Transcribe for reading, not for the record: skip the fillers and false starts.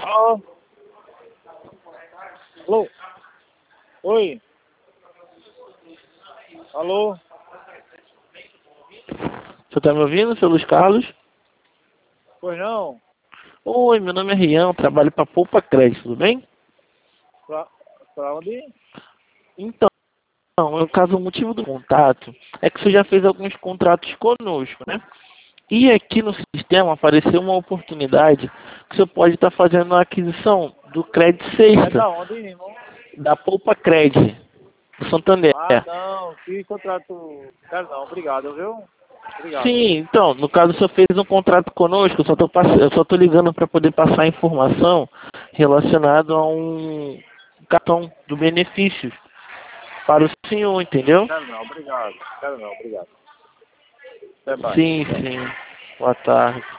Alô? Alô? Oi? Alô? Você tá me ouvindo, seu Luiz Carlos? Pois não? Oi, meu nome é Rian, trabalho para Poupa Crédito, tudo bem? Pra onde? Então, no caso, o motivo do contato é que você já fez alguns contratos conosco, né? E aqui no sistema apareceu uma oportunidade que você pode estar fazendo a aquisição do crédito É sexta, da onde, irmão? da Poupa Crédito, do Santander. Ah, não. Que contrato... Quero não. Obrigado, viu? Obrigado. Sim, então, no caso, você fez um contrato conosco, eu só tô ligando para poder passar informação relacionada a um cartão do benefícios para o senhor, entendeu? Quero não. Obrigado. Quero não. Obrigado. Até mais. Sim, sim. Boa tarde.